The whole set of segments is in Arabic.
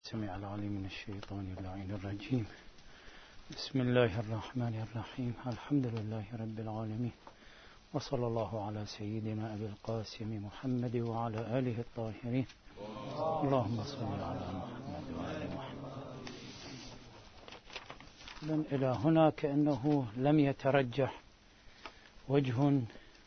السميع العليم من الشيطان اللعين الرجيم. بسم الله الرحمن الرحيم. الحمد لله رب العالمين، وصلى الله على سيدنا أبي القاسم محمد وعلى آله الطاهرين. اللهم صل على محمد وعلى محمد. إلى هنا كأنه لم يترجح وجه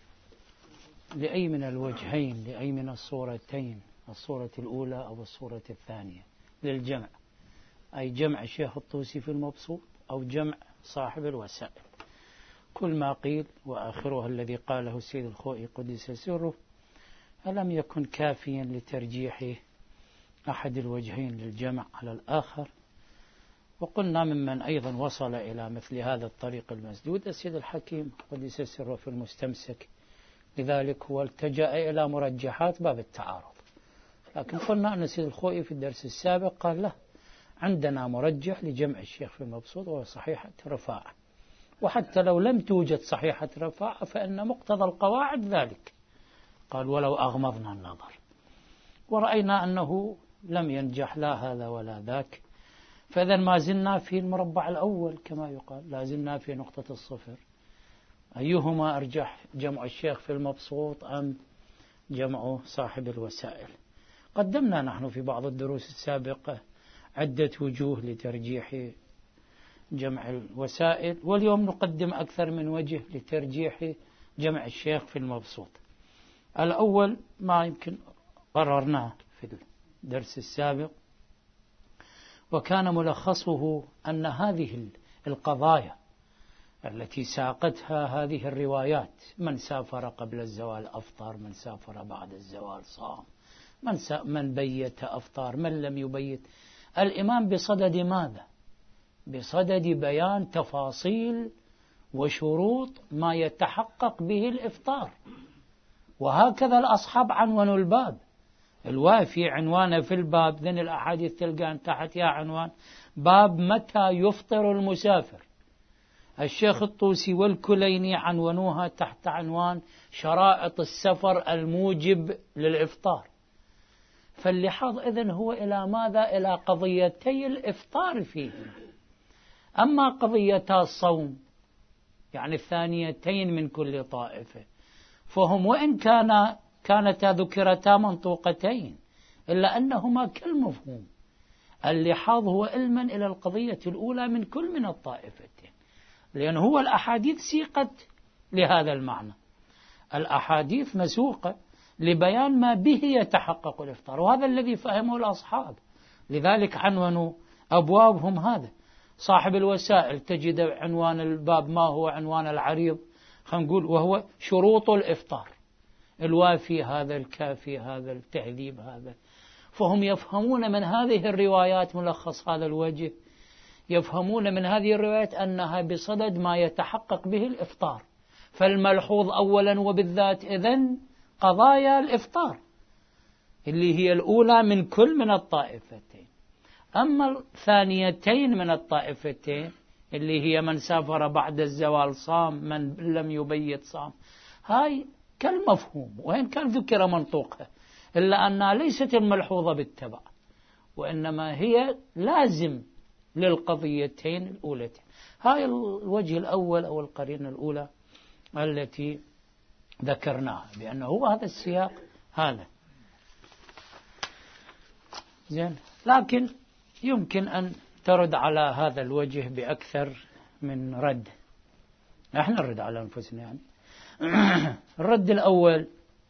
لأي من الوجهين، لأي من الصورتين، الصورة الأولى أو الصورة الثانية للجمع، أي جمع الشيخ الطوسي في المبسوط أو جمع صاحب الوسائل. كل ما قيل وآخرها الذي قاله السيد الخوئي قدس سره ألم يكن كافيا لترجيح أحد الوجهين للجمع على الآخر. وقلنا ممن أيضا وصل إلى مثل هذا الطريق المسدود السيد الحكيم قدس سره في المستمسك، لذلك هو التجأ إلى مرجحات باب التعارض. لكن قلنا أن السيد الخوئي في الدرس السابق قال له عندنا مرجح لجمع الشيخ في المبسوط وهو صحيحة رفاعة، وحتى لو لم توجد صحيحة رفاعة فإن مقتضى القواعد ذلك، قال ولو أغمضنا النظر. ورأينا أنه لم ينجح لا هذا ولا ذاك، فإذا ما زلنا في المربع الأول كما يقال، لا زلنا في نقطة الصفر. أيهما أرجح، جمع الشيخ في المبسوط أم جمع صاحب الوسائل؟ قدمنا نحن في بعض الدروس السابقة عدة وجوه لترجيح جمع الوسائل، واليوم نقدم أكثر من وجه لترجيح جمع الشيخ في المبسوط. الأول ما يمكن قررناه في الدرس السابق، وكان ملخصه أن هذه القضايا التي ساقتها هذه الروايات، من سافر قبل الزوال أفطر، من سافر بعد الزوال صام، من بيت أفطر، من لم يبيت، الإمام بصدد ماذا؟ بصدد بيان تفاصيل وشروط ما يتحقق به الإفطار. وهكذا الأصحاب عنوان الباب، الوافي عنوانه في الباب، ذن الأحاديث تلقان تحتها عنوان باب متى يفطر المسافر. الشيخ الطوسي والكليني عنونوها تحت عنوان شرائط السفر الموجب للإفطار. فاللحاظ إذن هو إلى ماذا؟ إلى قضيتي الإفطار فيه. أما قضيتا الصوم يعني الثانيتين من كل طائفة، فهم وإن كانتا ذكرتا منطوقتين إلا أنهما كالمفهوم. اللحاظ هو علما إلى القضية الأولى من كل من الطائفتين، لأن هو الأحاديث سيقت لهذا المعنى، الأحاديث مسوقة لبيان ما به يتحقق الإفطار، وهذا الذي فهمه الأصحاب. لذلك عنوانوا أبوابهم هذا. صاحب الوسائل تجد عنوان الباب ما هو عنوان العريض، خلينا نقول، وهو شروط الإفطار، الوافي هذا، الكافي هذا، التهذيب هذا. فهم يفهمون من هذه الروايات ملخص هذا الوجه، يفهمون من هذه الروايات أنها بصدد ما يتحقق به الإفطار. فالملحوظ أولا وبالذات إذن قضايا الإفطار اللي هي الأولى من كل من الطائفتين. أما الثانيتين من الطائفتين اللي هي من سافر بعد الزوال صام، من لم يبيت صام، هاي كالمفهوم وإن كان ذكر منطوقها، إلا أنها ليست الملحوظة بالتبع، وإنما هي لازم للقضيتين الأولتين. هاي الوجه الأول أو القرينة الأولى التي ذكرناها، بأنه هو هذا السياق هذا زين. لكن يمكن أن ترد على هذا الوجه بأكثر من رد، نحن نرد على أنفسنا يعني. الرد الأول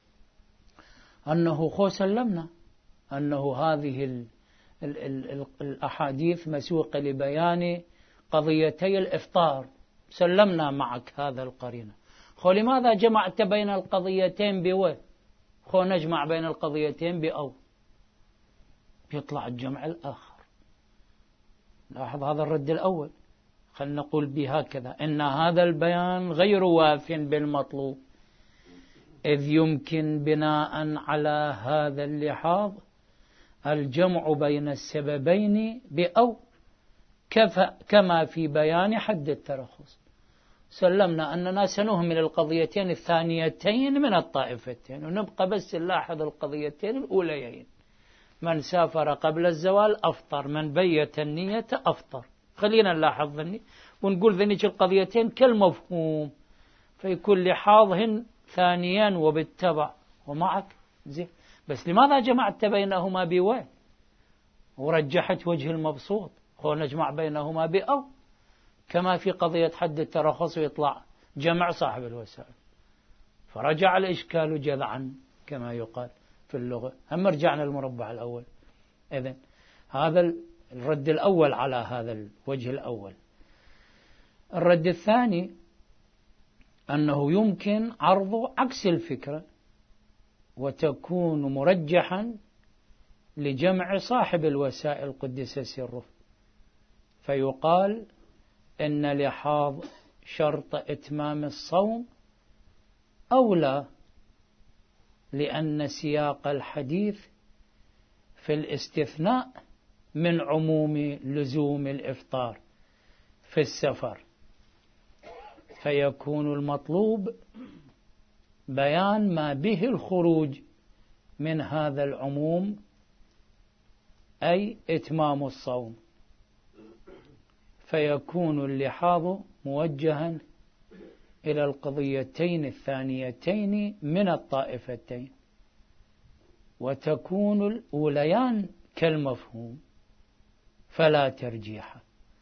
أنه سلمنا أنه هذه الأحاديث مسوقة لبيان قضيتي الإفطار، سلمنا معك هذا القرينة. لماذا جمعت بين القضيتين بو؟ نجمع بين القضيتين بأو، يطلع الجمع الآخر. لاحظ هذا الرد الأول. خلنا نقول بهكذا إن هذا البيان غير واف بالمطلوب، إذ يمكن بناء على هذا اللحاظ الجمع بين السببين بأو، كما في بيان حد الترخص. سلمنا أننا سنهمل القضيتين الثانيتين من الطائفتين، ونبقى بس نلاحظ القضيتين الأوليين. من سافر قبل الزوال أفطر، من بيت النية أفطر. خلينا نلاحظ ذني ونقول ذنيك القضيتين كالمفهوم، فيكون لحاظهن ثانيا وبالتبع ومعك زين. بس لماذا جمعت بينهما بوين ورجحت وجه المبسوط؟ هو نجمع بينهما بأو، كما في قضية حد الترخص ويطلع جمع صاحب الوسائل، فرجع الإشكال جذعا كما يقال في اللغة. هم رجعنا المربع الأول. إذن هذا الرد الأول على هذا الوجه الأول. الرد الثاني أنه يمكن عرض عكس الفكرة وتكون مرجحا لجمع صاحب الوسائل قدس سره، فيقال إن لحاظ شرط إتمام الصوم أولى، لأن سياق الحديث في الاستثناء من عموم لزوم الإفطار في السفر، فيكون المطلوب بيان ما به الخروج من هذا العموم، أي إتمام الصوم، فيكون اللحاظ موجها إلى القضيتين الثانيتين من الطائفتين، وتكون الأوليان كالمفهوم فلا ترجيح.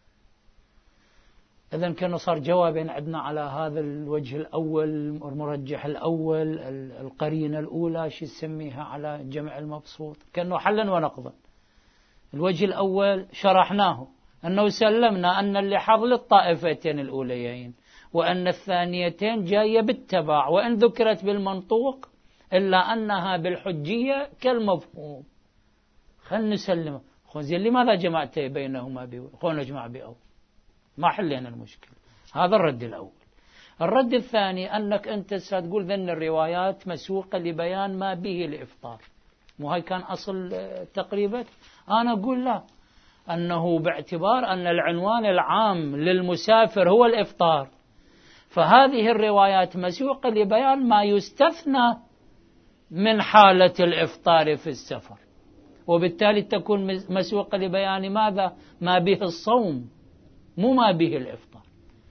إذن كان صار جوابين عندنا على هذا الوجه الأول، المرجح الأول، القرينة الأولى شو نسميها على جمع المبسوط، كأنه حلا ونقضا. الوجه الأول شرحناه أنه سلمنا أن اللحاظ للطائفتين الأوليين، وأن الثانيتين جاية بالتبع، وإن ذكرت بالمنطوق إلا أنها بالحجية كالمفهوم. خلنا نسلم زين لماذا جمعت بينهما خلنا نجمع بأول، ما حلينا المشكلة. هذا الرد الأول. الرد الثاني أنك أنت ستقول ذن الروايات مسوقة لبيان ما به الإفطار، مو هاي كان أصل تقريبا. أنا أقول لا، أنه باعتبار أن العنوان العام للمسافر هو الإفطار، فهذه الروايات مسوقة لبيان ما يستثنى من حالة الإفطار في السفر، وبالتالي تكون مسوقة لبيان ماذا؟ ما به الصوم، مو ما به الإفطار،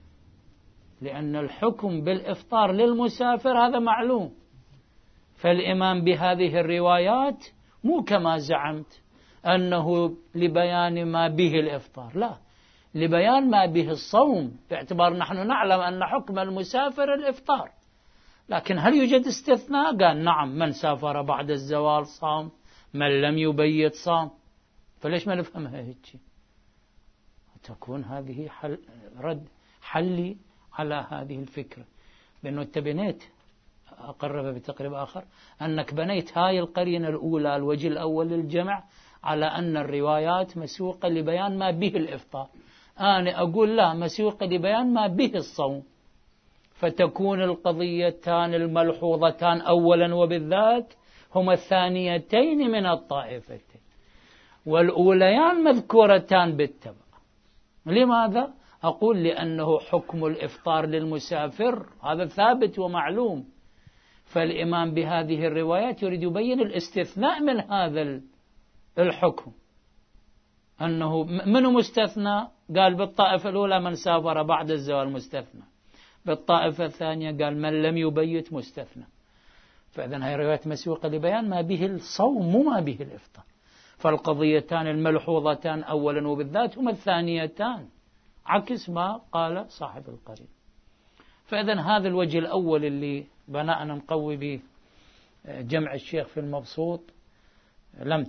لأن الحكم بالإفطار للمسافر هذا معلوم. فالإمام بهذه الروايات مو كما زعمت أنه لبيان ما به الإفطار، لا، لبيان ما به الصوم، باعتبار نحن نعلم أن حكم المسافر الإفطار. لكن هل يوجد استثناء؟ قال نعم، من سافر بعد الزوال صام، من لم يبيت صام. فليش ما نفهمها هيك؟ تكون هذه رد حلي على هذه الفكرة، بأنه أنت بنيت، أقرب بتقريب آخر، أنك بنيت هاي القرينة الأولى الوجه الأول للجمع على أن الروايات مسوقة لبيان ما به الإفطار. أنا أقول لا، مسوقة لبيان ما به الصوم، فتكون القضيتان الملحوظتان أولا وبالذات هما الثانيتين من الطائفتين، والأوليان مذكورتان بالتبع. لماذا؟ أقول لأنه حكم الإفطار للمسافر هذا ثابت ومعلوم، فالإمام بهذه الروايات يريد يبين الاستثناء من هذا الحكم، أنه منه مستثنى؟ قال بالطائفة الأولى من سافر بعد الزوال مستثنى، بالطائفة الثانية قال من لم يبيت مستثنى. فإذن هذه الروايات مسوقة لبيان ما به الصوم مو ما به الإفطار، فالقضيتان الملحوظتان أولا وبالذات هما الثانيتان، عكس ما قال صاحب القرين. فإذن هذا الوجه الأول اللي بناءنا نقوي به جمع الشيخ في المبسوط لم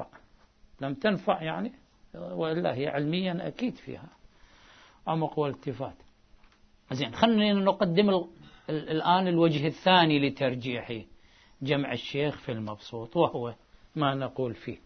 تنفع يعني، وإلا هي علميا أكيد فيها عمق والتفات. زين، خلينا نقدم الآن الوجه الثاني لترجيح جمع الشيخ في المبسوط، وهو ما نقول فيه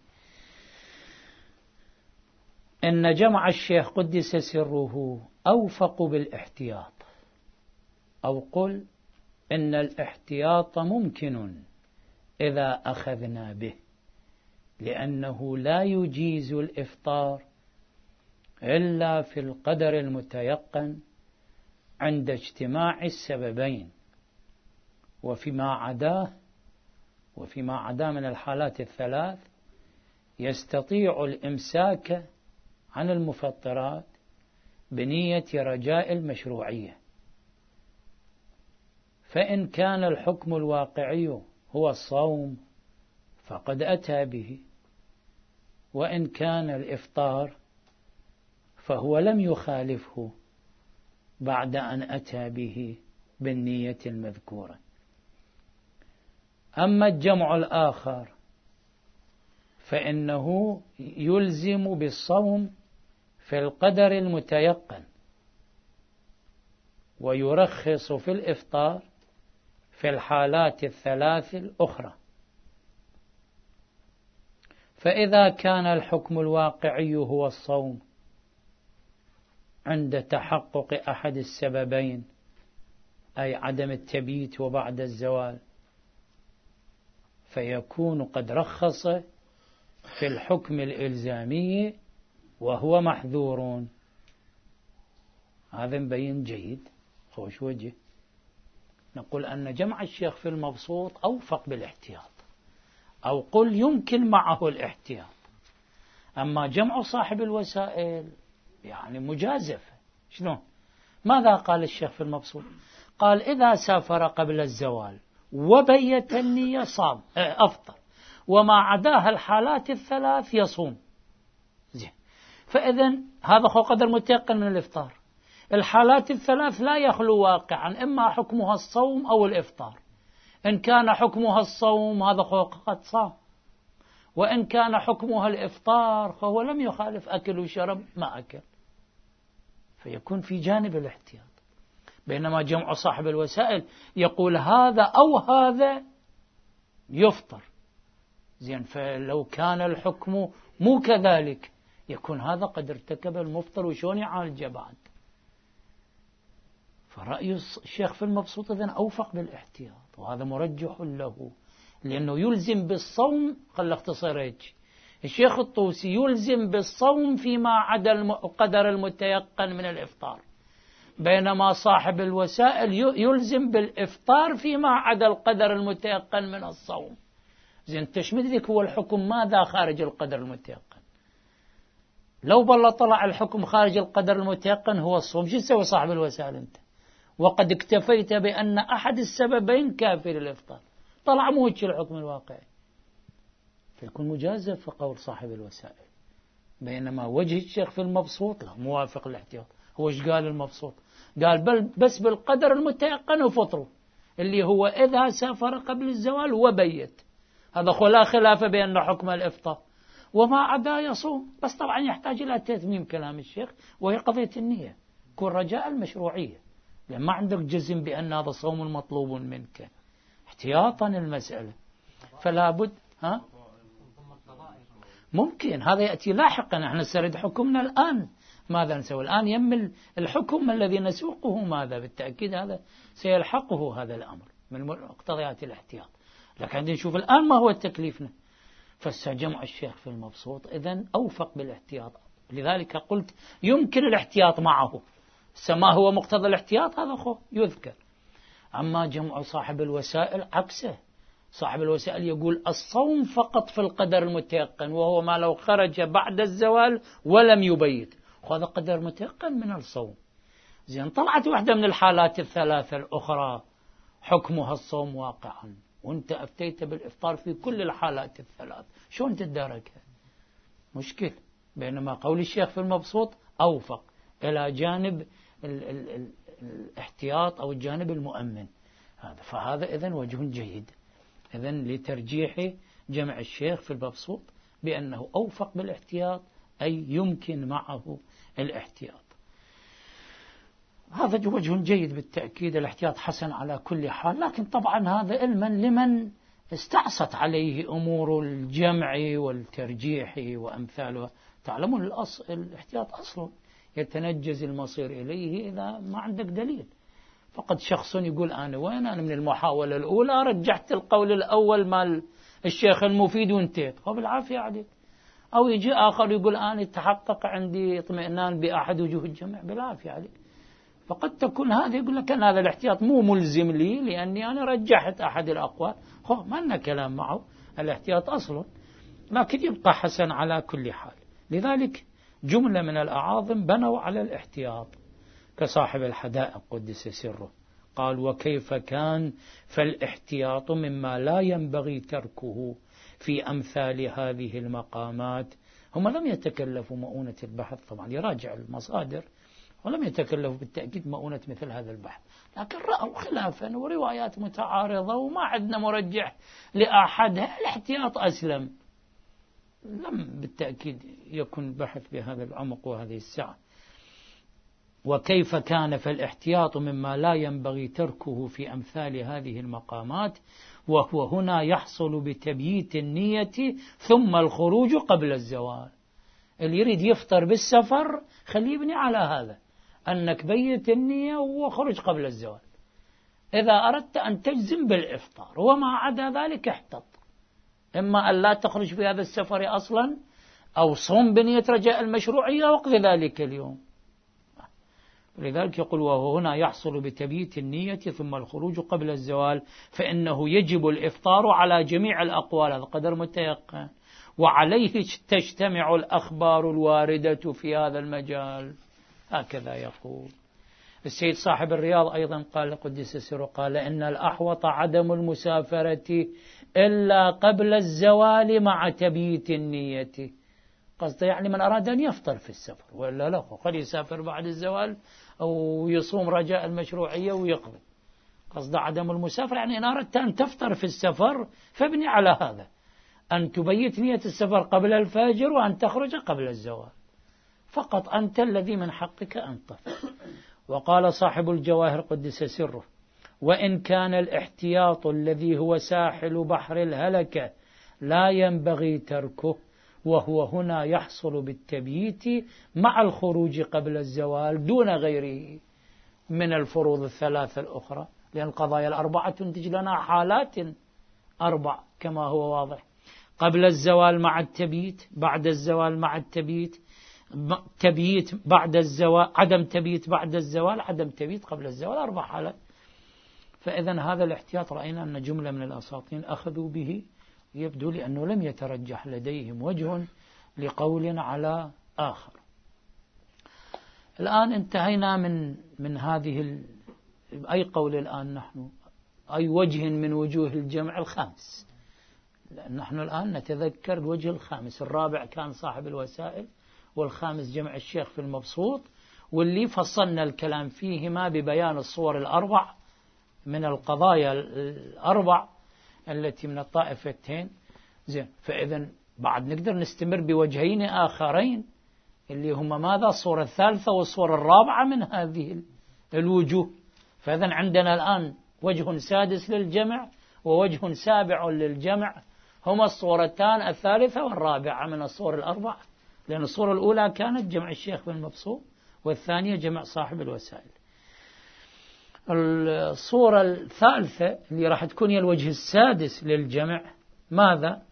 إن جمع الشيخ قدس سره أوفق بالاحتياط، أو قل إن الاحتياط ممكن إذا أخذنا به، لأنه لا يجيز الإفطار إلا في القدر المتيقن عند اجتماع السببين، وفيما عداه من الحالات الثلاث يستطيع الإمساك عن المفطرات بنية رجاء المشروعية. فإن كان الحكم الواقعي هو الصوم فقد أتى به، وإن كان الإفطار فهو لم يخالفه بعد أن أتى به بالنية المذكورة. أما الجمع الآخر فإنه يلزم بالصوم في القدر المتيقن، ويرخص في الإفطار في الحالات الثلاث الأخرى. فإذا كان الحكم الواقعي هو الصوم عند تحقق أحد السببين، أي عدم التبييت وبعد الزوال، فيكون قد رخص في الحكم الإلزامي وهو محذور. هذا مبين جيد. خوش وجه نقول أن جمع الشيخ في المبسوط أوفق بالاحتياط، أو قل يمكن معه الاحتياط. أما جمع صاحب الوسائل يعني مجازفة. شلون؟ ماذا قال الشيخ في المبسوط؟ قال إذا سافر قبل الزوال وبيت النية صام أفطر، وما عداها الحالات الثلاث يصوم. زين. فإذن هذا هو قدر متيقن من الإفطار. الحالات الثلاث لا يخلو واقعا، إما حكمها الصوم أو الإفطار. إن كان حكمها الصوم هذا هو قد صام، وإن كان حكمها الإفطار فهو لم يخالف، أكل وشرب ما أكل، فيكون في جانب الاحتياط. بينما جمع صاحب الوسائل يقول هذا أو هذا يفطر. زين، فلو كان الحكم مو كذلك يكون هذا قد ارتكب المفطر، وشون يعالجه بعد؟ فرأي الشيخ في المبسوط إذن أوفق بالاحتياط، وهذا مرجح له، لأنه يلزم بالصوم. خل اختصر هيك. الشيخ الطوسي يلزم بالصوم فيما عدا القدر المتيقن من الإفطار، بينما صاحب الوسائل يلزم بالإفطار فيما عدا القدر المتيقن من الصوم. زين، تشمد ذلك هو الحكم ماذا خارج القدر المتيقن؟ لو بالله طلع الحكم خارج القدر المتيقن هو الصوم، شو تسوي صاحب الوسائل أنت؟ وقد اكتفيت بأن أحد السببين كافر الإفطار، طلع مو هيك الحكم الواقعي، فيكون مجازف في قول صاحب الوسائل. بينما وجه الشيخ في المبسوط لا، موافق الاحتياط. هو ايش قال المبسوط؟ قال بس بالقدر المتيقن وفطره، اللي هو إذا سافر قبل الزوال وبيت، هذا لا خلاف بأن حكم الإفطار، وما عدا يصوم. بس طبعا يحتاج إلى تتميم كلام الشيخ، وهي قضية النية، كون رجاء المشروعية، لأن ما عندك جزم بأن هذا صوم مطلوب منك، احتياطا المسألة. فلا بد ممكن هذا يأتي لاحقا. احنا سرد حكمنا الآن، ماذا نسوي الآن؟ يم الحكم الذي نسوقه ماذا؟ بالتأكيد هذا سيلحقه هذا الأمر من مقتضيات الاحتياط، لكن عندنا نشوف الآن ما هو تكليفنا. فاستجمع الشيخ في المبسوط إذن أوفق بالاحتياط، لذلك قلت يمكن الاحتياط معه. ما هو مقتضى الاحتياط هذا يذكر. أما جمع صاحب الوسائل عكسه. صاحب الوسائل يقول الصوم فقط في القدر المتيقن، وهو ما لو خرج بعد الزوال ولم يبيت، وهذا قدر متيقن من الصوم. زين، طلعت واحدة من الحالات الثلاثة الأخرى حكمها الصوم واقعا، وانت أفتيت بالإفطار في كل الحالات الثلاث، شلون تداركها؟ مشكل. بينما قول الشيخ في المبسوط أوفق إلى جانب الاحتياط أو الجانب المؤمن. فهذا إذن وجه جيد إذن لترجيح جمع الشيخ في المبسوط بأنه أوفق بالاحتياط، أي يمكن معه الاحتياط. هذا وجه جيد بالتأكيد، الاحتياط حسن على كل حال. لكن طبعا هذا علما لمن استعصت عليه أمور الجمع والترجيح وأمثالها. تعلمون الاحتياط أصل يتنجز المصير إليه إذا ما عندك دليل. فقد شخص يقول أنا من المحاولة الأولى رجحت القول الأول مال الشيخ المفيد وانتهت، بالعافية عليك. أو يجي آخر يقول أنا تحقق عندي اطمئنان بأحد وجوه الجمع، بالعافية عليك. فقد تكون هذا يقول لك أن هذا الاحتياط مو ملزم لي لأني أنا رجحت أحد الأقوال، ما لنا كلام معه، الاحتياط أصل. لكن يبقى حسن على كل حال. لذلك جملة من الأعاظم بنوا على الاحتياط كصاحب الحدائق قدس سره، قال وكيف كان فالاحتياط مما لا ينبغي تركه في أمثال هذه المقامات. هم لم يتكلفوا مؤونة البحث، طبعا يراجع المصادر، ولم يتكلفوا بالتأكيد مؤونة مثل هذا البحث، لكن رأوا خلافا وروايات متعارضة وما عندنا مرجح لأحدها، الاحتياط أسلم. لم بالتأكيد يكن البحث بهذا العمق وهذه السعة. وكيف كان فالاحتياط مما لا ينبغي تركه في أمثال هذه المقامات، وهو هنا يحصل بتبييت النية ثم الخروج قبل الزوال. اللي يريد يفطر بالسفر خليه يبني على هذا، أنك بيت النية وخرج قبل الزوال. إذا أردت أن تجزم بالإفطار وما عدا ذلك احتط، إما أن لا تخرج في هذا السفر أصلا، أو صوم بنية رجاء المشروعية وقت ذلك اليوم. لذلك يقول وهو هنا يحصل بتبييت النية ثم الخروج قبل الزوال، فإنه يجب الإفطار على جميع الأقوال، هذا قدر متيقن، وعليه تجتمع الأخبار الواردة في هذا المجال. هكذا يقول السيد صاحب الرياض. أيضا قال قدس سره، قال إن الأحوط عدم المسافرة إلا قبل الزوال مع تبييت النية. قصده يعني من أراد أن يفطر في السفر، وإلا لا قد يسافر بعد الزوال أو يصوم رجاء المشروعية ويقضي. قصده عدم المسافر يعني إن أردت أن تفطر في السفر فابني على هذا، أن تبيت نية السفر قبل الفجر وأن تخرج قبل الزوال، فقط أنت الذي من حقك أن تفطر. وقال صاحب الجواهر قدس سره، وإن كان الاحتياط الذي هو ساحل بحر الهلكة لا ينبغي تركه، وهو هنا يحصل بالتبييت مع الخروج قبل الزوال دون غيره من الفروض الثلاثة الأخرى، لأن القضايا الأربعة تنتج لنا حالات أربع كما هو واضح: قبل الزوال مع التبييت، بعد الزوال مع التبييت، تبييت بعد الزوال، عدم تبييت بعد الزوال، عدم تبييت قبل الزوال، أربع حالات. فإذا هذا الاحتياط رأينا أن جملة من الأساطين أخذوا به، يبدو لأنه لم يترجح لديهم وجه لقول على آخر. الآن انتهينا من هذه أي قول الآن نحن، أي وجه من وجوه الجمع الخامس. نحن الآن نتذكر الوجه الخامس، الرابع كان صاحب الوسائل، والخامس جمع الشيخ في المبسوط، واللي فصلنا الكلام فيهما ببيان الصور الأربع من القضايا الأربع التي من الطائفتين. زين، فإذا بعد نقدر نستمر بوجهين آخرين اللي هما ماذا؟ الصورة الثالثة والصورة الرابعة من هذه الوجوه. فإذا عندنا الآن وجه سادس للجمع ووجه سابع للجمع، هما الصورتان الثالثة والرابعة من الصور الأربع، لأن الصورة الأولى كانت جمع الشيخ بن مبسوط، والثانية جمع صاحب الوسائل. الصورة الثالثة اللي راح تكون هي الوجه السادس للجمع، ماذا؟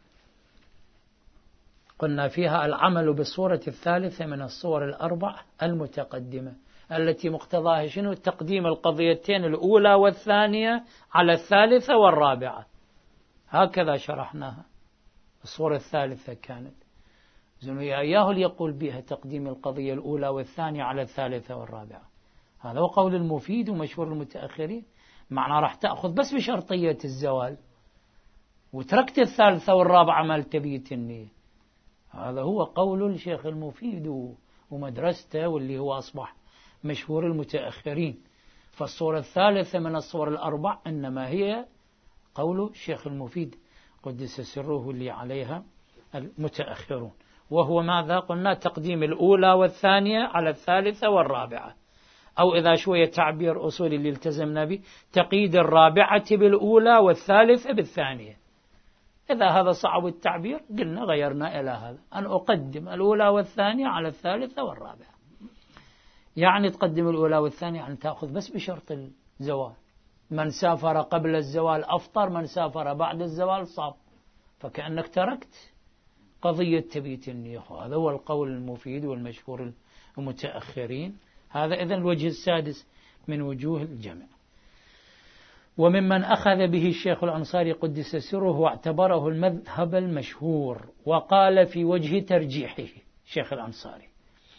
قلنا فيها العمل بالصورة الثالثة من الصور الأربع المتقدمة، التي مقتضاها شنو؟ تقديم القضيتين الأولى والثانية على الثالثة والرابعة. هكذا شرحناها. الصورة الثالثة كانت إياه اللي يقول بها تقديم القضية الأولى والثانية على الثالثة والرابعة. هذا هو قول المفيد ومشهور المتأخرين. معنى راح تأخذ بس بشرطية الزوال وتركت الثالثة والرابعة مال تبييت النية. هذا هو قول الشيخ المفيد ومدرسته، واللي هو أصبح مشهور المتأخرين. فالصورة الثالثة من الصور الأربع إنما هي قول الشيخ المفيد قدس سره اللي عليها المتأخرون، وهو ماذا؟ قلنا تقديم الأولى والثانية على الثالثة والرابعة، أو إذا شوية تعبير أصولي اللي التزمنا به، تقييد الرابعة بالأولى والثالثة بالثانية. إذا هذا صعب التعبير قلنا غيرنا إلى هذا، أن أقدم الأولى والثانية على الثالثة والرابعة. يعني تقدم الأولى والثانية أن تأخذ بس بشرط الزوال. من سافر قبل الزوال أفطر، من سافر بعد الزوال صام، فكأنك تركت قضية تبييت النية. هذا هو القول المفيد والمشهور المتأخرين. هذا إذن الوجه السادس من وجوه الجمع. وممن أخذ به الشيخ الأنصاري قدس سره واعتبره المذهب المشهور، وقال في وجه ترجيحه الشيخ الأنصاري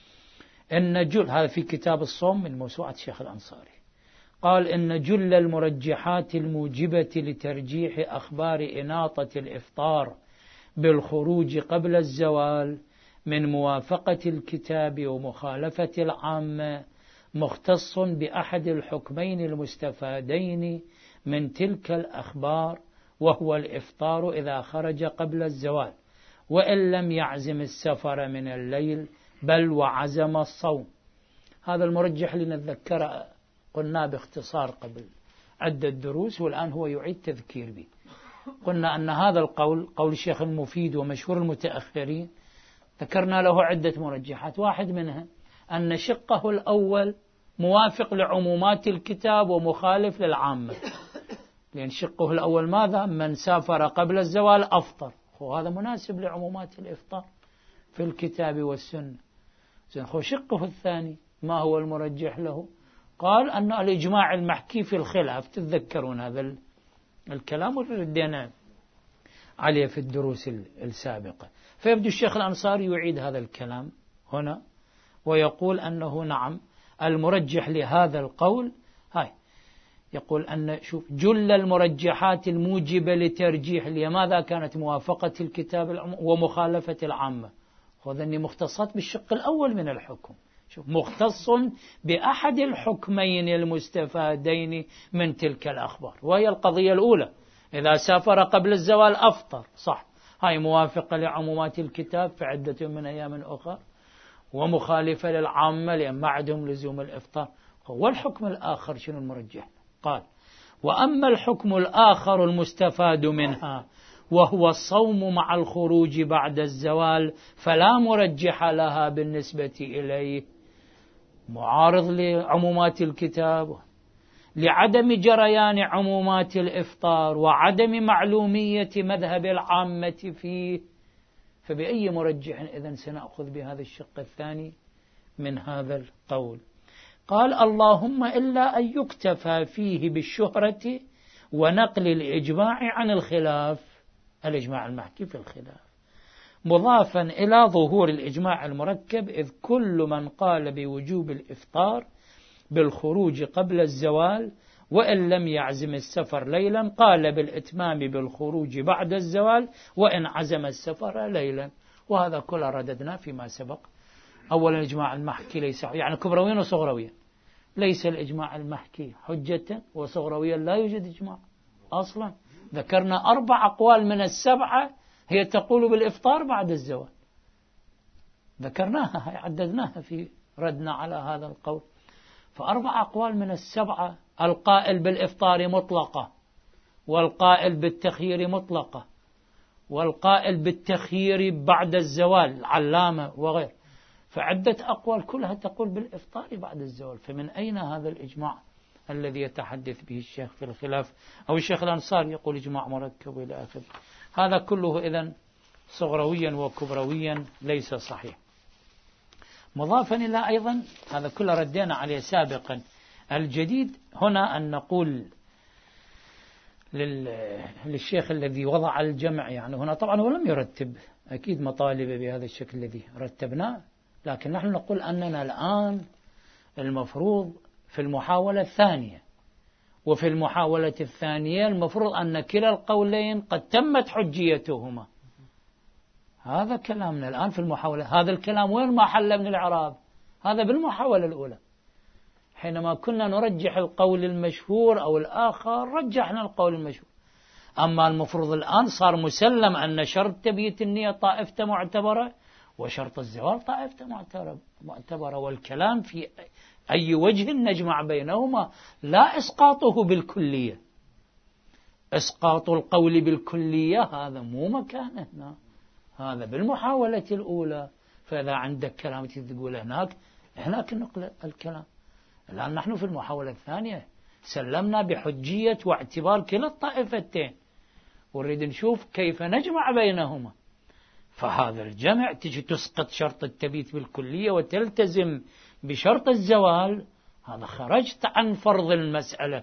إن جل، هذا في كتاب الصوم من موسوعة الشيخ الأنصاري، قال إن جل المرجحات الموجبة لترجيح أخبار إناطة الإفطار بالخروج قبل الزوال من موافقة الكتاب ومخالفة العامة مختص بأحد الحكمين المستفادين من تلك الأخبار، وهو الإفطار إذا خرج قبل الزوال وإن لم يعزم السفر من الليل بل وعزم الصوم. هذا المرجح لنتذكر قلنا باختصار قبل عدة دروس، والآن هو يعيد تذكير به. قلنا أن هذا القول قول الشيخ المفيد ومشهور المتأخرين، ذكرنا له عدة مرجحات، واحد منها أن شقه الأول موافق لعمومات الكتاب ومخالف للعامة، لأن شقه الأول ماذا؟ من سافر قبل الزوال أفطر، وهذا مناسب لعمومات الإفطار في الكتاب والسنة. شقه الثاني ما هو المرجح له؟ قال أن الإجماع المحكي في الخلاف، تتذكرون هذا الكلام وردينا عليه في الدروس السابقة. فيبدو الشيخ الأنصاري يعيد هذا الكلام هنا ويقول أنه نعم المرجح لهذا القول يقول أن شوف جل المرجحات الموجبة لترجيح لماذا كانت موافقة الكتاب ومخالفة العامة، هذني مختصات بالشق الأول من الحكم، شوف مختص بأحد الحكمين المستفادين من تلك الأخبار، وهي القضية الأولى إذا سافر قبل الزوال أفطر، صح، هاي موافقة لعمومات الكتاب في عدة من أيام أخرى ومخالفة للعامة لأن ما عندهم لزوم الإفطار. والحكم الآخر شنو المرجح؟ قال وأما الحكم الآخر المستفاد منها وهو الصوم مع الخروج بعد الزوال فلا مرجح لها بالنسبة إليه، معارض لعمومات الكتاب لعدم جريان عمومات الإفطار وعدم معلومية مذهب العامة فيه. فبأي مرجح إذن سنأخذ بهذا الشق الثاني من هذا القول؟ قال اللهم إلا أن يكتفى فيه بالشهرة ونقل الإجماع عن الخلاف، الإجماع المحكي في الخلاف، مضافا إلى ظهور الإجماع المركب، إذ كل من قال بوجوب الإفطار بالخروج قبل الزوال وإن لم يعزم السفر ليلا قال بالإتمام بالخروج بعد الزوال وإن عزم السفر ليلا. وهذا كله رددنا فيما سبق. أولا الإجماع المحكي ليس يعني كبرويا وصغرويا، ليس الإجماع المحكي حجة، وصغرويا لا يوجد إجماع أصلا. ذكرنا 4 أقوال من 7 هي تقول بالإفطار بعد الزوال، ذكرناها عددناها في ردنا على هذا القول. ف4 أقوال من 7 القائل بالإفطار مطلقة، والقائل بالتخيير مطلقة، والقائل بالتخيير بعد الزوال علامة وغير، فعدة أقوال كلها تقول بالإفطار بعد الزوال. فمن أين هذا الإجماع الذي يتحدث به الشيخ في الخلاف؟ أو الشيخ الأنصاري يقول إجماع مركب إلى آخره. هذا كله إذن صغرويا وكبرويا ليس صحيح. مضافا إلى أيضا هذا كله ردينا عليه سابقا، الجديد هنا أن نقول للشيخ الذي وضع الجمع، يعني هنا طبعا هو لم يرتب أكيد مطالب بهذا الشكل الذي رتبناه، لكن نحن نقول أننا الآن المفروض في المحاولة الثانية، وفي المحاولة الثانية المفروض أن كلا القولين قد تمت حجيتهما. هذا كلامنا الآن في المحاولة. هذا الكلام وين ما حل من الإعراب؟ هذا بالمحاولة الأولى حينما كنا نرجح القول المشهور أو الآخر رجحنا القول المشهور. أما المفروض الآن صار مسلم أن شرط تبييت النية طائفة معتبرة وشرط الزوال طائفة معتبرة، والكلام في أي وجه نجمع بينهما، لا إسقاطه بالكلية. إسقاط القول بالكلية هذا مو مكانه هنا، هذا بالمحاولة الأولى. فإذا عندك كلام تقول هناك نقل الكلام. الآن نحن في المحاولة الثانية سلمنا بحجية واعتبار كلا الطائفتين، ونريد نشوف كيف نجمع بينهما. فهذا الجمع تجي تسقط شرط التبييت بالكلية وتلتزم بشرط الزوال، هذا خرجت عن فرض المسألة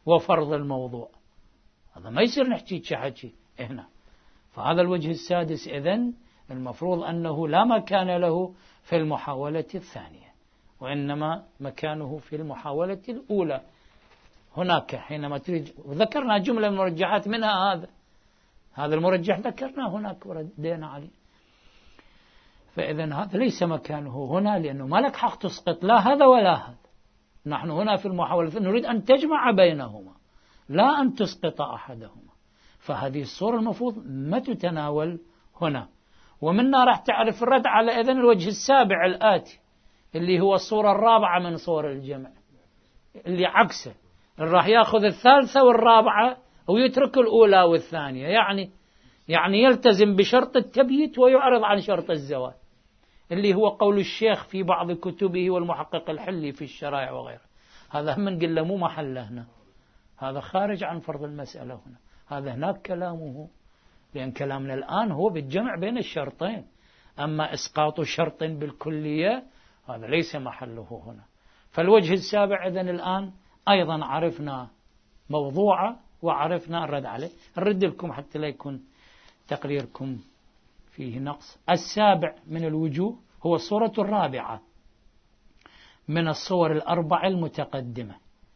وفرض الموضوع، هذا ما يصير نحكي كحكي هنا. فهذا الوجه السادس إذن المفروض أنه لا مكان له في المحاولة الثانية، وإنما مكانه في المحاولة الأولى. هناك حينما تريد، وذكرنا جملة من المرجحات منها هذا المرجح ذكرنا هناك وردينا عليه. فإذن هذا ليس مكانه هنا، لأنه ما لك حق تسقط لا هذا ولا هذا. نحن هنا في المحاولة نريد أن تجمع بينهما لا أن تسقط أحدهما. فهذه الصورة المفروض ما تتناول هنا. ومنها راح تعرف الرد على إذن الوجه السابع الآتي، اللي هو الصورة الرابعة من صور الجمع، اللي عكسه، اللي راح يأخذ الثالثة والرابعة ويترك الأولى والثانية، يعني يلتزم بشرط التبييت ويعرض عن شرط الزواج، اللي هو قول الشيخ في بعض كتبه والمحقق الحلي في الشرائع وغيره. هذا هم نقول له مو محله هنا، هذا خارج عن فرض المسألة هنا، هذا هناك كلامه، لأن كلامنا الآن هو بالجمع بين الشرطين. أما إسقاط شرط بالكلية هذا ليس محله هنا. فالوجه السابع إذن الآن أيضا عرفنا موضوعه وعرفنا الرد عليه. نرد لكم حتى لا يكون تقريركم فيه نقص. السابع من الوجوه هو الصورة الرابعة من الصور الأربع المتقدمة،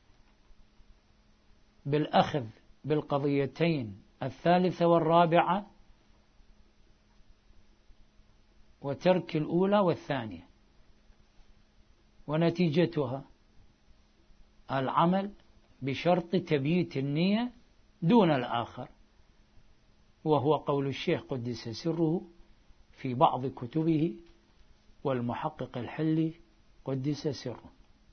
بالأخذ بالقضيتين الثالثة والرابعة وترك الأولى والثانية، ونتيجتها العمل بشرط تبييت النية دون الآخر، وهو قول الشيخ قدس سره في بعض كتبه والمحقق الحلي قدس سره.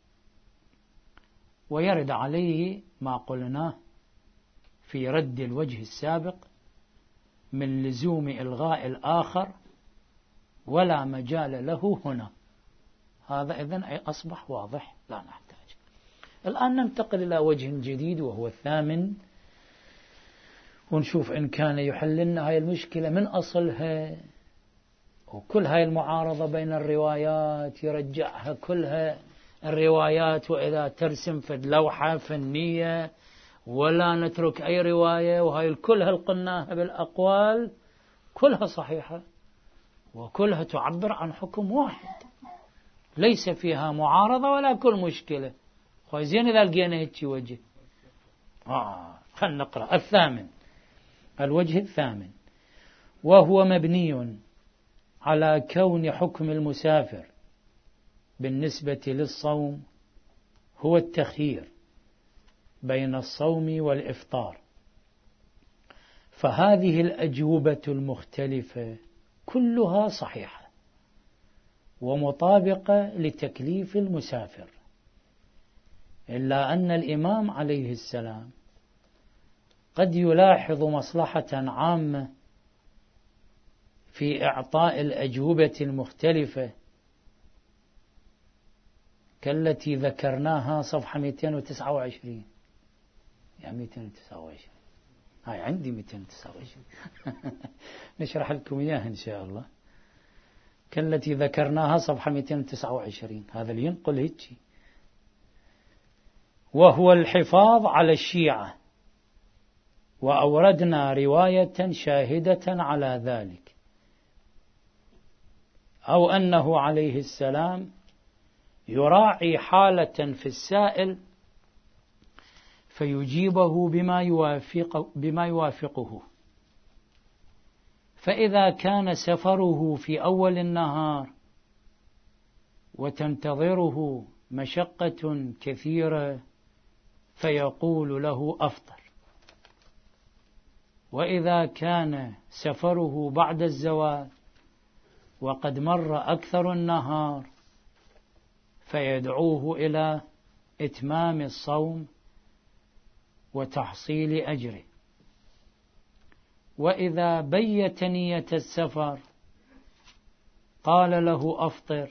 ويرد عليه ما قلناه في رد الوجه السابق من لزوم إلغاء الآخر ولا مجال له هنا. هذا إذن أصبح واضح لا نحتاج. الآن ننتقل إلى وجه جديد وهو الثامن، ونشوف إن كان يحل لنا هاي المشكلة من أصلها، وكل هاي المعارضة بين الروايات يرجعها كلها الروايات، وإذا ترسم في لوحة فنية ولا نترك أي رواية، وهاي كلها قلناها بالأقوال كلها صحيحة وكلها تعبر عن حكم واحد ليس فيها معارضة ولا كل مشكلة. زين إذا لقينا هيك وجه. خلنا نقرأ الثامن. الوجه الثامن وهو مبني على كون حكم المسافر بالنسبة للصوم هو التخيير بين الصوم والإفطار، فهذه الأجوبة المختلفة كلها صحيحة ومطابقة لتكليف المسافر، إلا أن الإمام عليه السلام قد يلاحظ مصلحة عامة في إعطاء الأجوبة المختلفة كالتي ذكرناها صفحة 229. يعني 229 هاي عندي 229 نشرح لكم إياها إن شاء الله. كالتي ذكرناها صفحة 229 هذا اللي ينقل هيك. وهو الحفاظ على الشيعة، وأوردنا رواية شاهدة على ذلك، أو أنه عليه السلام يراعي حالة في السائل فيجيبه بما يوافقه، فإذا كان سفره في أول النهار وتنتظره مشقة كثيرة فيقول له أفطر، وإذا كان سفره بعد الزوال وقد مر أكثر النهار فيدعوه إلى إتمام الصوم وتحصيل أجره، وإذا بيت نية السفر قال له أفطر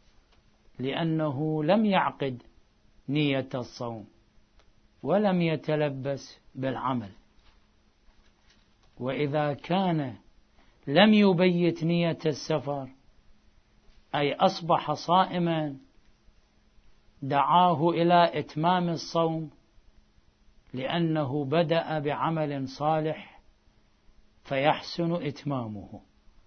لأنه لم يعقد نية الصوم ولم يتلبس بالعمل، وإذا كان لم يبيت نية السفر أي أصبح صائما دعاه إلى إتمام الصوم لأنه بدأ بعمل صالح فيحسن إتمامه.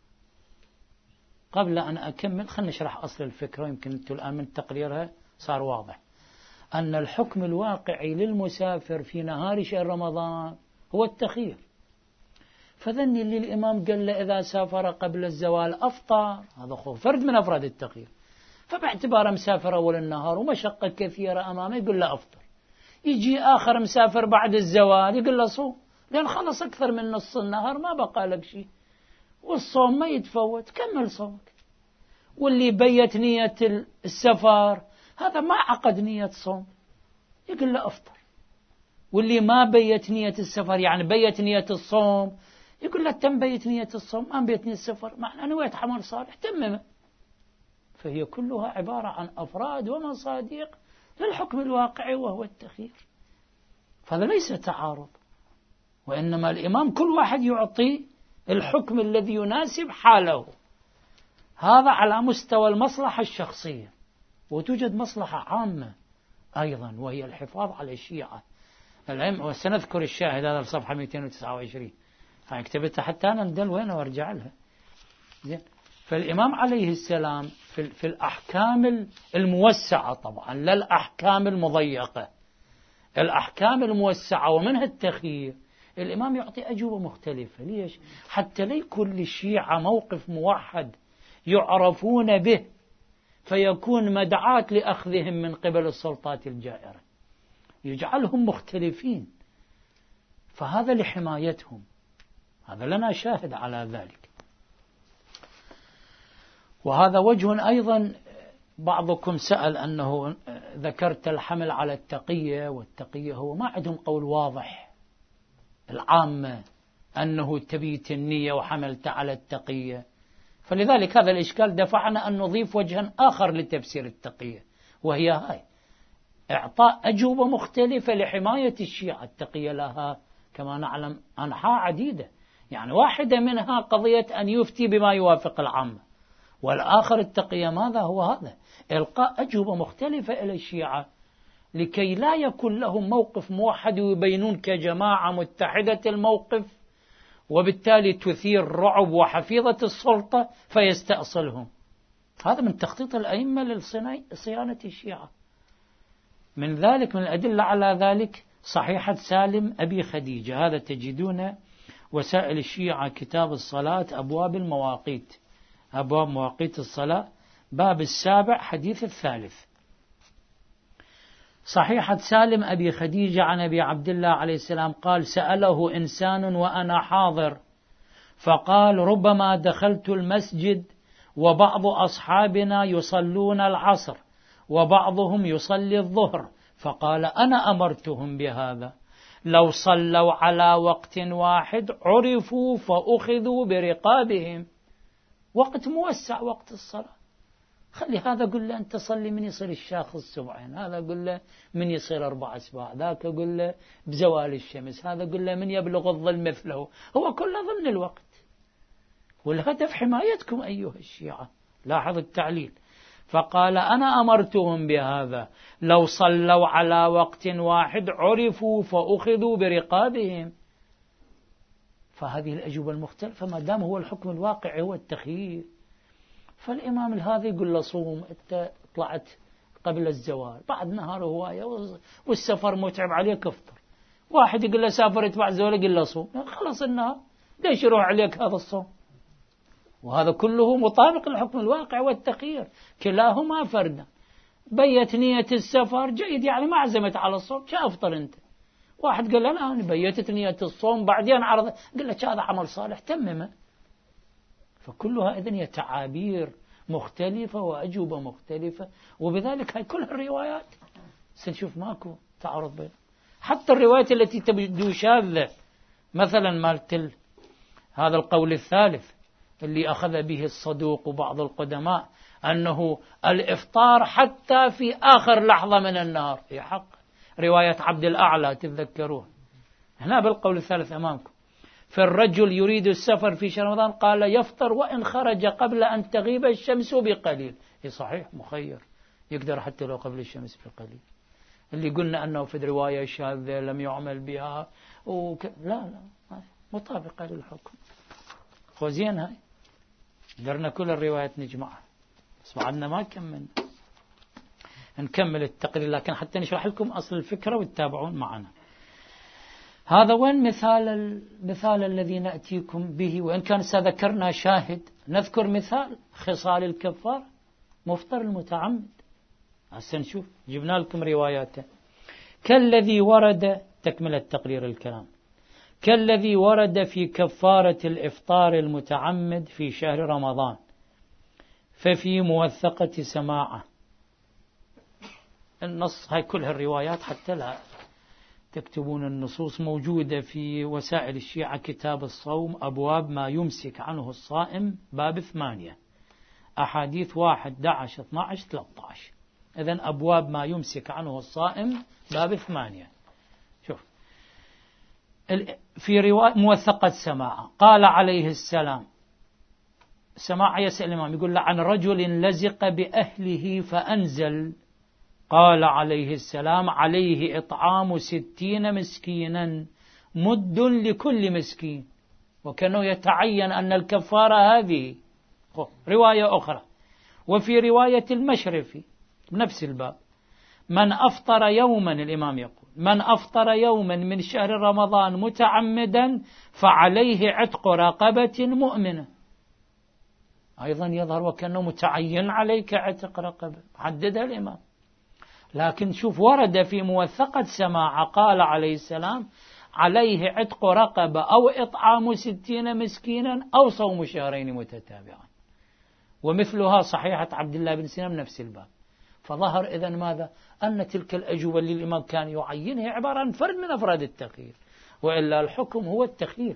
قبل أن أكمل خلنا نشرح أصل الفكرة، يمكن أنتم الآن من تقريرها صار واضح أن الحكم الواقعي للمسافر في نهار شهر رمضان هو التخيير. فذني اللي الإمام قال له إذا سافر قبل الزوال أفطر، هذا فرد من أفراد التخيير، فباعتباره مسافر أول النهار ومشقة كثيرة أمامه يقول له أفطر. يجي آخر مسافر بعد الزوال يقول له صوم، لأن خلص أكثر من نص النهار ما بقى لك شيء والصوم ما يتفوت، كمل صومك. واللي بيت نية السفر هذا ما عقد نية صوم يقول له أفطر. واللي ما بيت نية السفر يعني بيت نية الصوم يقول له تم بيت نية الصوم ما بيت نية السفر، معنى نويت عمل صالح تممه. فهي كلها عبارة عن أفراد ومصادق للحكم الواقعي وهو التخيير. فهذا ليس تعارض، وإنما الإمام كل واحد يعطي الحكم الذي يناسب حاله، هذا على مستوى المصلحة الشخصية. وتوجد مصلحة عامة أيضا وهي الحفاظ على الشيعة العلم، وسنذكر الشاهد هذا الصفحة 229 فاكتبتها حتى أنا ندل وين وارجع لها. فالإمام عليه السلام في الأحكام الموسعة طبعا لا الأحكام المضيقة، الأحكام الموسعة ومنها التخيير، الإمام يعطي أجوبة مختلفة. ليش؟ حتى لا يكون للشيعة موقف موحد يعرفون به فيكون مدعاة لأخذهم من قبل السلطات الجائرة، يجعلهم مختلفين، فهذا لحمايتهم. هذا لنا شاهد على ذلك. وهذا وجه أيضا بعضكم سأل أنه ذكرت الحمل على التقية، والتقية هو ما عندهم قول واضح العامة أنه تبيت النية وحملت على التقية، فلذلك هذا الإشكال دفعنا أن نضيف وجها آخر لتفسير التقية، وهي هاي إعطاء أجوبة مختلفة لحماية الشيعة. التقية لها كما نعلم أنحاء عديدة، يعني واحدة منها قضية أن يفتي بما يوافق العامة، والآخر التقية ماذا هو هذا؟ إلقاء أجوبة مختلفة إلى الشيعة لكي لا يكون لهم موقف موحد ويبينون كجماعة متحدة الموقف، وبالتالي تثير رعب وحفيظة السلطة فيستأصلهم. هذا من تخطيط الأئمة لصيانة الشيعة. من ذلك من الأدلة على ذلك صحيحة سالم أبي خديجة، هذا تجدون وسائل الشيعة كتاب الصلاة أبواب المواقيت، أبواب مواقيت الصلاة باب 7 حديث 3. صحيحة سالم أبي خديجة عن أبي عبد الله عليه السلام قال: سأله إنسان وأنا حاضر فقال: ربما دخلت المسجد وبعض أصحابنا يصلون العصر وبعضهم يصلي الظهر، فقال: أنا أمرتهم بهذا، لو صلوا على وقت واحد عرفوا فأخذوا برقابهم. وقت موسع وقت الصلاة، خلي هذا قل له أنت صلي من يصير الشاخ السبعين، هذا قل له من يصير 4 أسباع، ذاك قل له بزوال الشمس، هذا قل له من يبلغ الظل مثله، هو كله ضمن الوقت. والهدف حمايتكم أيها الشيعة. لاحظ التعليل، فقال: أنا أمرتهم بهذا، لو صلوا على وقت واحد عرفوا فأخذوا برقابهم. فهذه الأجوبة المختلفة ما دام هو الحكم الواقعي هو التخيير، فالإمام هذا يقول له صوم، أنت طلعت قبل الزوال بعد نهار هواية والسفر متعب عليك افطر. واحد يقول له سافرت بعد الزوال يقول له صوم، خلص النهار ليش يروح عليك هذا الصوم؟ وهذا كله مطابق للحكم الواقع والتخيير، كلاهما فردا. بيت نية السفر جيد، يعني ما عزمت على الصوم، شو أفطر أنت؟ واحد قال له لا أنا بيتت نية الصوم بعدين عرض، قال له هذا عمل صالح تممه. فكلها إذن هي تعابير مختلفة وأجوبة مختلفة، وبذلك هاي كل الروايات سنشوف ماكو تعارض بين حتى الروايات التي تبدو شاذة، مثلا مالت هذا القول الثالث اللي أخذ به الصدوق وبعض القدماء أنه الإفطار حتى في آخر لحظة من النهار، في حق رواية عبد الأعلى تتذكروه هنا بالقول الثالث أمامكم. فالرجل يريد السفر في شهر رمضان قال يفطر وإن خرج قبل أن تغيب الشمس بقليل. صحيح مخير، يقدر حتى لو قبل الشمس بقليل. اللي قلنا أنه في الرواية شاذة لم يعمل بها لا مطابقة للحكم. خوزين هاي قدرنا كل الروايات نجمعها، بس بعدنا ما كملنا، نكمل التقرير لكن حتى نشرح لكم أصل الفكرة وتتابعون معنا. هذا وين المثال الذي نأتيكم به، وإن كان سذكرنا شاهد نذكر مثال خصال الكفار مفطر المتعمد. هسه نشوف جبنا لكم رواياته. كالذي ورد تكمل التقرير الكلام، كالذي ورد في كفارة الإفطار المتعمد في شهر رمضان ففي موثقة سماعة. النص هاي كل هالروايات حتى لا تكتبون النصوص موجودة في وسائل الشيعة، كتاب الصوم أبواب ما يمسك عنه الصائم باب 8 أحاديث 1 11 12 13. إذن أبواب ما يمسك عنه الصائم باب 8. شوف في رواية موثقة سماعة قال عليه السلام، سماعة يسأل الإمام يقول عن رجل لزق بأهله فأنزل، قال عليه السلام عليه إطعام 60 مسكينا مد لكل مسكين، وكانوا يتعين أن الكفارة هذه. رواية أخرى وفي رواية المشرفي بنفس الباب من أفطر يوما، الإمام يقول من أفطر يوما من شهر رمضان متعمدا فعليه عتق رقبة مؤمنة. أيضا يظهر وكأنه متعين عليك عتق رقبة، حددها الإمام. لكن شوف ورد في موثقة سماعة قال عليه السلام عليه عتق رقبة أو إطعام 60 مسكينا أو صوم شهرين متتابعين، ومثلها صحيحة عبد الله بن سينا نفس الباب. فظهر إذن ماذا؟ أن تلك الأجوبة اللي الإمام كان يعينها عبارة عن فرد من أفراد التخيير، وإلا الحكم هو التخيير.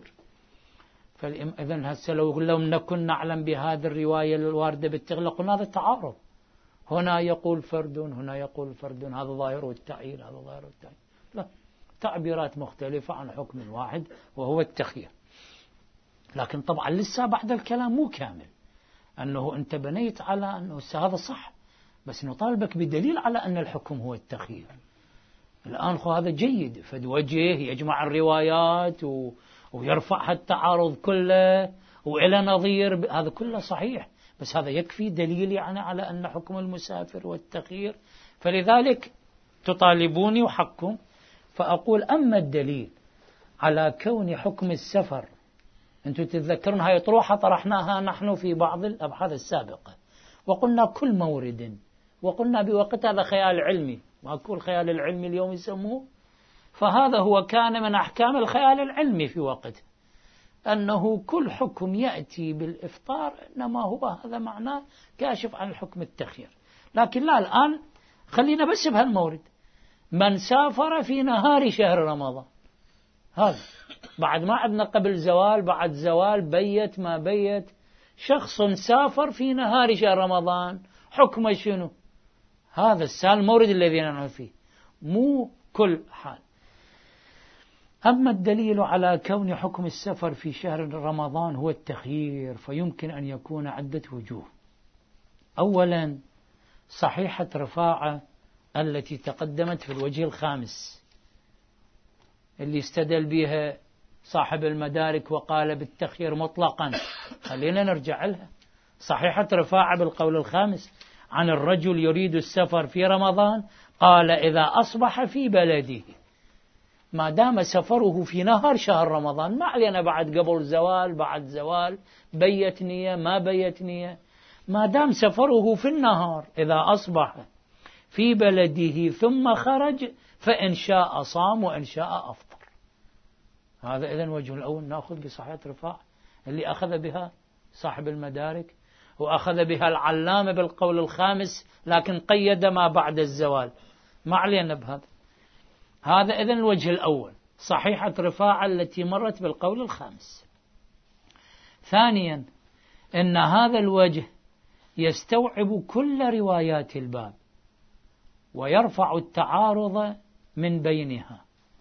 فإذن هسه لو لم نكن نعلم بهذه الرواية الواردة بالتغلق قلنا هذا تعارض، هنا يقول فرد هنا يقول فرد، هذا ظاهر التعيين هذا ظاهر التعيين. لا، تعبيرات مختلفة عن حكم واحد وهو التخيير. لكن طبعا لسه بعد الكلام مو كامل، أنه أنت بنيت على أنه هذا صح، بس نطالبك بدليل على أن الحكم هو التخيير. الآن هذا جيد، فد وجه يجمع الروايات ويرفع التعارض كله وإلى نظير، هذا كله صحيح، بس هذا يكفي دليل يعني على أن حكم المسافر والتخيير. فلذلك تطالبوني وحقكم، فأقول أما الدليل على كون حكم السفر، أنتم تتذكرون هاي طروحة طرحناها نحن في بعض الأبحاث السابقة، وقلنا كل مورد، وقلنا بوقت هذا خيال علمي، وأقول خيال العلمي اليوم يسموه، فهذا هو كان من أحكام الخيال العلمي في وقته، أنه كل حكم يأتي بالإفطار إنما هو هذا معناه كاشف عن الحكم التخيير. لكن لا، الآن خلينا بس بهالمورد، من سافر في نهار شهر رمضان، هذا بعد ما عدنا قبل زوال بعد زوال بيت ما بيت، شخص سافر في نهار شهر رمضان حكمه شنو؟ هذا المورد الذي نحن فيه، مو كل حال. أما الدليل على كون حكم السفر في شهر رمضان هو التخيير، فيمكن أن يكون عدة وجوه. أولا صحيحة رفاعة التي تقدمت في الوجه الخامس اللي استدل بها صاحب المدارك وقال بالتخيير مطلقا، خلينا نرجع لها. صحيحة رفاعة بالقول الخامس عن الرجل يريد السفر في رمضان قال إذا أصبح في بلده، ما دام سفره في نهار شهر رمضان، ما علينا بعد قبل زوال بعد زوال بيت نية ما بيت نية، ما دام سفره في النهار إذا أصبح في بلده ثم خرج فإن شاء صام وإن شاء أفطر. هذا إذن وجه الأول نأخذ بصحيحة رفاعة اللي أخذ بها صاحب المدارك، وأخذ بها العلامة بالقول الخامس، لكن قيد ما بعد الزوال، ما علينا بهذا. هذا إذن الوجه الأول، صحيحة رفاعة التي مرت بالقول الخامس. ثانيا إن هذا الوجه يستوعب كل روايات الباب ويرفع التعارض من بينها،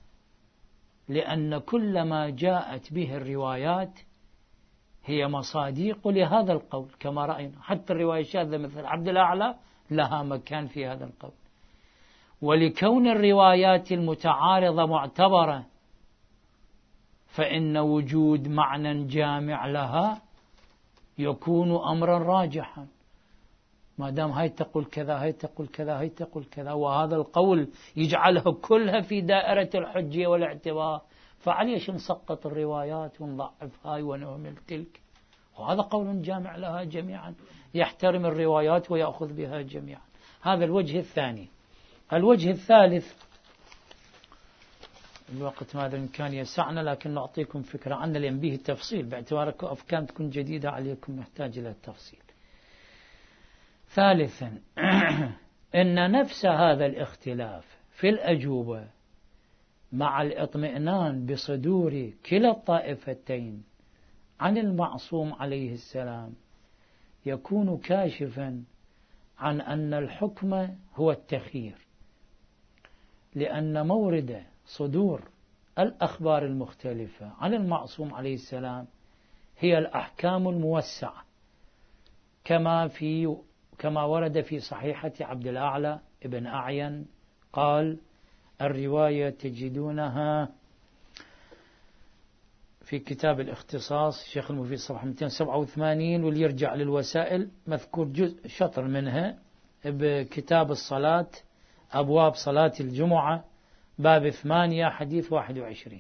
لأن كل ما جاءت به الروايات هي مصادق لهذا القول كما رأينا، حتى الرواية الشاذة مثل عبد الأعلى لها مكان في هذا القول. ولكون الروايات المتعارضة معتبرة، فإن وجود معنى جامع لها يكون أمرا راجحا. ما دام هاي تقول كذا، هاي تقول كذا، هاي تقول كذا، وهذا القول يجعلها كلها في دائرة الحجية والاعتبار، فعليش نسقط الروايات ونضعف هاي ونهمل تلك؟ وهذا قول جامع لها جميعا، يحترم الروايات ويأخذ بها جميعا. هذا الوجه الثاني. الوجه الثالث، الوقت ما أدري إن كان يسعنا، لكن نعطيكم فكرة عنه لأن به التفصيل، باعتبارك أفكار تكون جديدة عليكم محتاج إلى التفصيل. ثالثا إن نفس هذا الاختلاف في الأجوبة مع الاطمئنان بصدور كلا الطائفتين عن المعصوم عليه السلام يكون كاشفا عن أن الحكم هو التخيير، لأن مورد صدور الأخبار المختلفة عن المعصوم عليه السلام هي الأحكام الموسعة، كما ورد في صحيحة عبد الأعلى ابن أعين قال: الرواية تجدونها في كتاب الاختصاص الشيخ المفيد صفحة 287، واللي يرجع للوسائل مذكور جزء شطر منها بكتاب الصلاة أبواب صلاة الجمعة باب 8 حديث 21.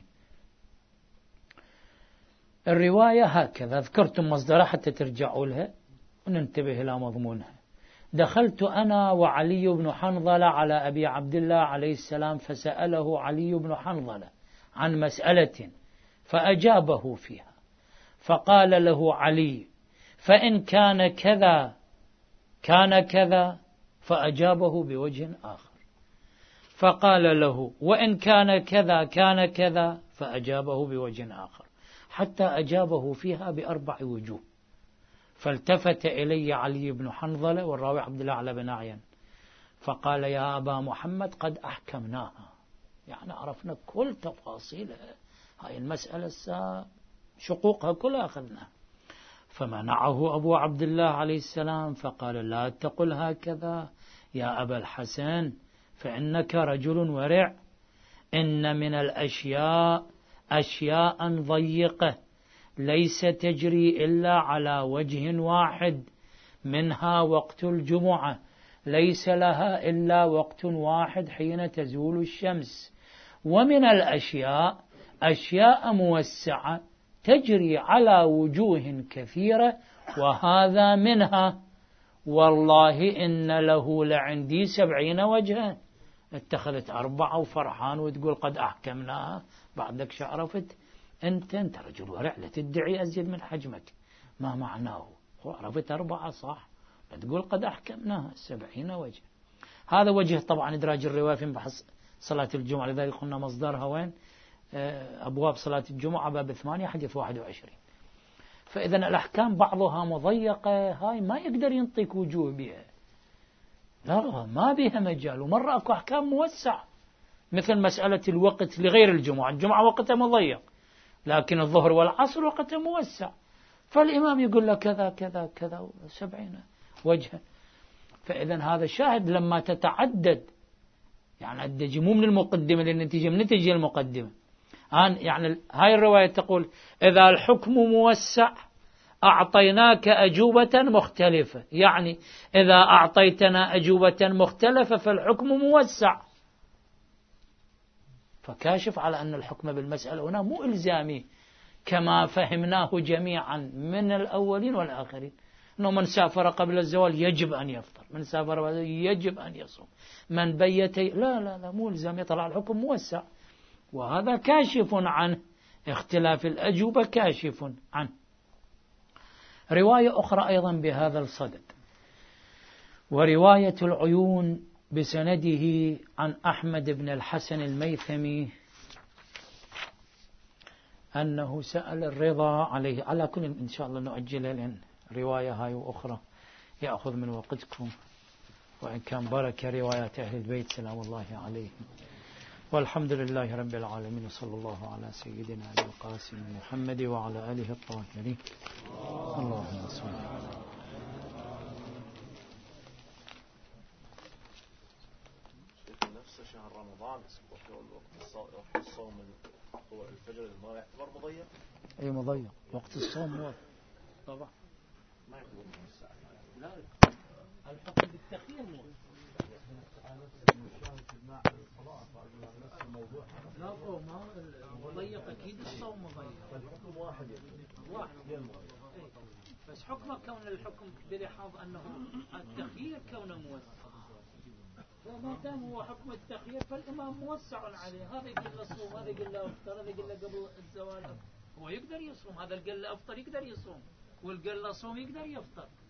الرواية هكذا، ذكرتم مصدرها حتى ترجعوا لها وننتبه إلى مضمونها. دخلت أنا وعلي بن حنظلة على أبي عبد الله عليه السلام، فسأله علي بن حنظلة عن مسألة فأجابه فيها، فقال له علي: فإن كان كذا كان كذا، فأجابه بوجه آخر، فقال له: وإن كان كذا كان كذا، فأجابه بوجه آخر، حتى أجابه فيها ب4 وجوه. فالتفت إلي علي بن حنظلة والراوي عبد الله على بن أعين فقال: يا أبا محمد قد أحكمناها، يعني عرفنا كل تفاصيلها، هاي المسألة شقوقها كلها أخذناها. فمنعه أبو عبد الله عليه السلام فقال: لا تقل هكذا يا أبا الحسن، فإنك رجل ورع، إن من الأشياء أشياء ضيقة ليس تجري إلا على وجه واحد، منها وقت الجمعة ليس لها إلا وقت واحد حين تزول الشمس، ومن الأشياء أشياء موسعة تجري على وجوه كثيرة، وهذا منها، والله إن له لعندي 70 وجها. اتخذت 4 وفرحان وتقول قد أحكمناها، بعدك شعرفت أنت رجل ورع، لا تدعي أزيد من حجمك، ما معناه؟ عرفت 4 صح، تقول قد أحكمناها 70 وجه. هذا وجه طبعا إدراج الرواية في بحث صلاة الجمعة، لذلك قلنا مصدرها وين؟ أبواب صلاة الجمعة باب 8 حديث 21. فإذا الأحكام بعضها مضيقة، هاي ما يقدر ينطيك وجوه بها، لا ما بها مجال. ومرة أكو أحكام موسع، مثل مسألة الوقت لغير الجمعة، الجمعة وقتها مضيق، لكن الظهر والعصر وقتها موسع، فالإمام يقول له كذا كذا كذا 70 وجها. فإذا هذا شاهد لما تتعدد، يعني الدجي مو من المقدمة للنتيجة، من نتيجة المقدمة. يعني هاي الرواية تقول: إذا الحكم موسع أعطيناك أجوبة مختلفة، يعني إذا أعطيتنا أجوبة مختلفة فالحكم موسع، فكاشف على أن الحكم بالمسألة هنا مو إلزامي كما فهمناه جميعا من الأولين والآخرين، أنه من سافر قبل الزوال يجب أن يفطر، من سافر يجب أن يصوم، من بيت لا مو إلزامي، طلع الحكم موسع، وهذا كاشف عنه، اختلاف الأجوبة كاشف عنه. رواية أخرى أيضا بهذا الصدد، ورواية العيون بسنده عن أحمد بن الحسن الميثمي أنه سأل الرضا عليه. على كل إن شاء الله نؤجلها، لأن رواية هاي وأخرى يأخذ من وقتكم، وإن كان بركة روايات أهل البيت سلام الله عليهم. والحمد لله رب العالمين، وصلى الله على سيدنا أبي القاسم محمد وعلى آله الطاهرين. اللهم صل على شهر رمضان وقت الصوم من طلوع الفجر ما يعتبر مضيق؟ أي مضيق، وقت الصوم موافق طبعا. ما يكون لا الحكم بالتخيير موافق. لا هو ما مضيق أكيد الصوم مضيق. الحكم واحد بس حكمه كون الحكم بلحاظ أنه التخيير كونه موسع، فما دام هو حكم التخيير فالإمام موسع عليه. هذا يقول له صوم، هذا يقول له أفطر، هذا يقول له قبل الزوال هو يقدر يصوم، هذا اللي قال له أفطر يقدر يصوم، واللي قال له صوم يقدر يفطر.